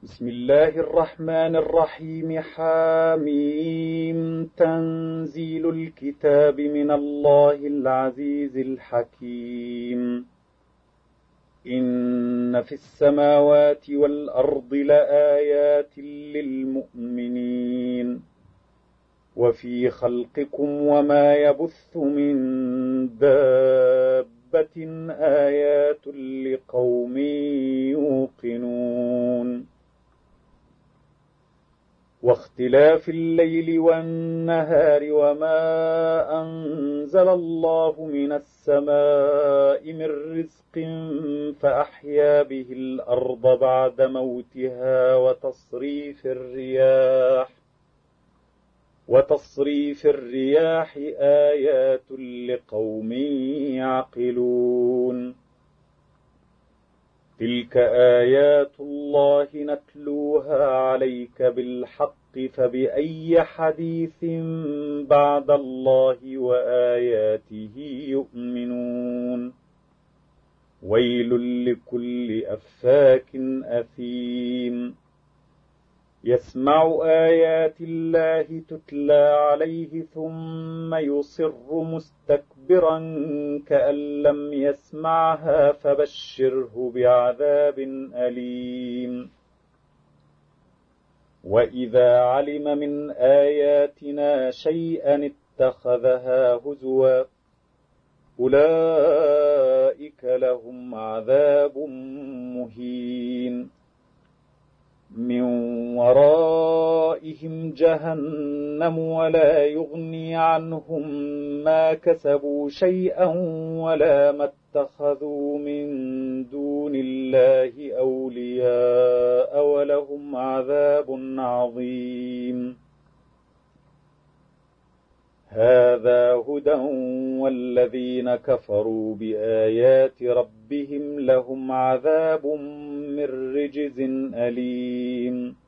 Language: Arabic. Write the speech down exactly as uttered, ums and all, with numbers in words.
بسم الله الرحمن الرحيم. حاميم. تنزيل الكتاب من الله العزيز الحكيم. إن في السماوات والأرض لآيات للمؤمنين وفي خلقكم وما يبث من دابة آيات لقوم يوقنون. واختلاف الليل والنهار وما أنزل الله من السماء من رزق فأحيا به الأرض بعد موتها وتصريف الرياح وتصريف الرياح آيات لقوم يعقلون. تلك آيات الله نتلوها عليك بالحق فبأي حديث بعد الله وآياته يؤمنون. ويل لكل أفاك أثيم يسمع آيات الله تتلى عليه ثم يصر مستكبرا كأن لم يسمعها فبشره بعذاب أليم. وإذا علم من آياتنا شيئا اتخذها هزوا أولئك لهم عذاب مهين. من ورائهم جهنم ولا يغني عنهم ما كسبوا شيئا ولا ما اتخذوا من دون الله أولياء ولهم عذاب عظيم. هذا هدى والذين كفروا بآيات ربهم لهم عذاب من رجز أليم.